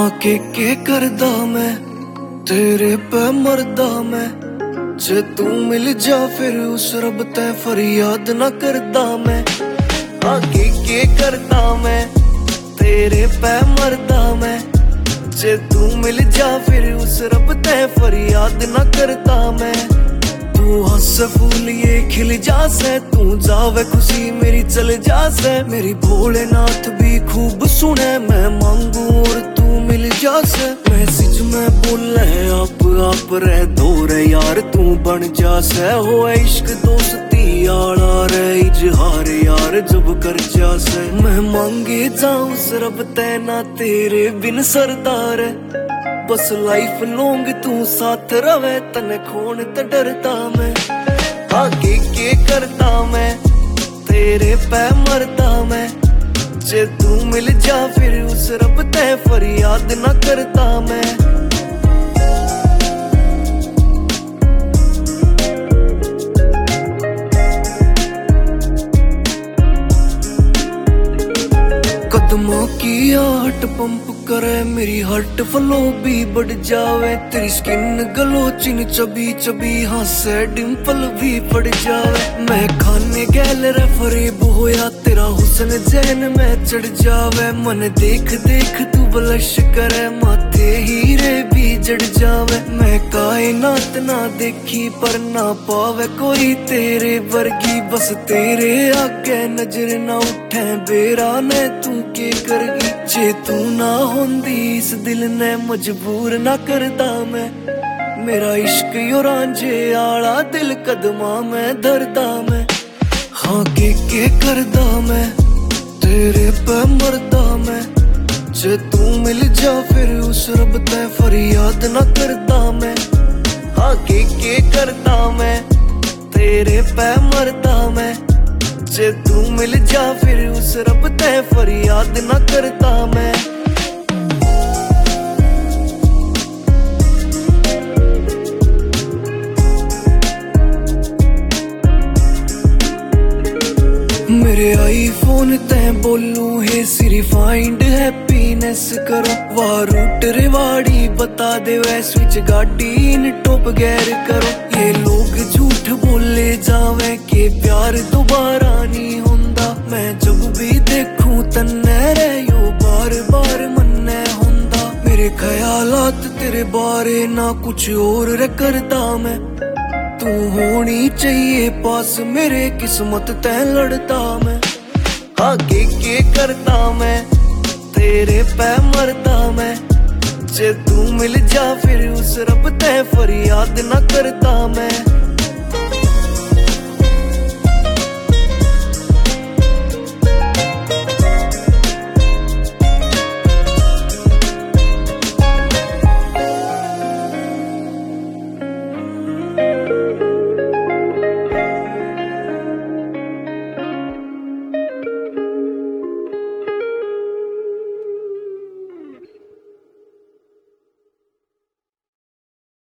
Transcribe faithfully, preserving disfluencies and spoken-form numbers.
हाँ के के करदा मैं तेरे पे मरदा मैं, जे तू मिल जा फिर उस रब ते फरियाद ना करदा मैं। हाँ के के करदा मैं तेरे पे मरदा मैं, जे तू मिल जा फिर उस रब ते फरियाद ना करदा मैं। तू हंस फूल ये खिल जासे, तू जावे खुशी मेरी चल जासे। मेरी भोलेनाथ भी खूब सुने, मैं मांगू और तू मिल जासे। मैसेज में बोले आप आप रह दो रे यार, तू बन जासे। हो इश्क दोस्ती आला रे इजहार यार जब कर जासे। मैं मांगे जाऊं उस रब ते ना तेरे बिन सरदार, बस लाइफ लॉन्ग तू साथ रवे, तने खोन ते डरता मैं। आगे के करता मैं तेरे पे मरता मैं, जे तू मिल जा फिर उस रब ते फरियाद ना करता मैं। कदमों की आहट पंप करे, मेरी हार्ट फ्लो भी बढ़ जावे। तेरी skin glow chin chubby chubby हासे डिंपल भी पड़ जावे। मैं खाने गैल रे फरेब होया, तेरा हुस्न जैन में चढ़ जावे। मन देख देख तू ब्लश करे, माथे हीरे भी जड़ जावे। मैं कायनात ना देखी पर ना पावे कोई तेरे वर्गी, बस तेरे आगे नजर ना उठे बेरा ने तू के करगी। जे तू ना होंदी इस दिल ने मजबूर ना करदा मैं, मेरा इश्क यो रांझे आला दिल कदमा में धरदा मैं। हाँ के के करदा मैं तेरे पे मरदा मैं, जे तू मिल जा फिर उस रब ते फरियाद ना करदा मैं। हाँ के के करदा मैं तेरे पे मरदा मैं, जे तू मिल जा फिर उस रब ते फरियाद ना करता मैं। मेरे आईफोन ते बोलू है सिरी फाइंड हैप्पीनेस करो। वाह रूट रिवाड़ी बता दे वै स्विच गाड़ी इन टॉप गैर करो। ये लोग झूठ बोले जावे के प्यार दोबारा नहीं होंदा, मैं जब भी देखूं तन्ने रे यो बार बार मन्ने होंदा। मेरे ख्यालात तेरे बारे ना कुछ और रे करदा मैं, तू होनी चाहिए पास मेरे किस्मत तै लड़ता मैं। आगे के करता मैं तेरे पे मरता मैं, जे तू मिल जा फिर उस रब ते फरियाद ना करता मैं।